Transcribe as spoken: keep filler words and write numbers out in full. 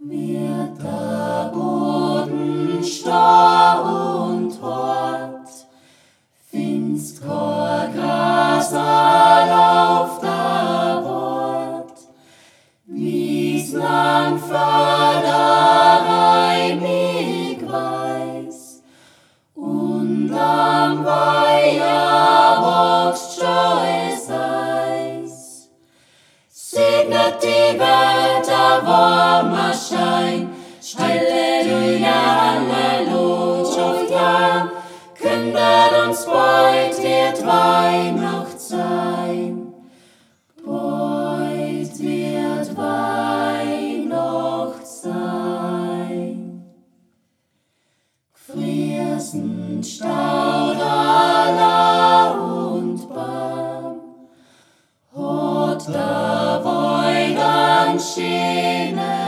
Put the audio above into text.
Wird der Boden starr und hart, findst kein Gras auf der Wort, wie's lang Förderei mich weiß, und am Weiher wächst scheues Eis. Segnet die Welt der warmer Schein, Halleluja, Halleluja, kündert uns bald wird Weihnacht sein. Bald wird Weihnacht sein. Gefriersen Staudaler und Baum, hat der Weidern Schiene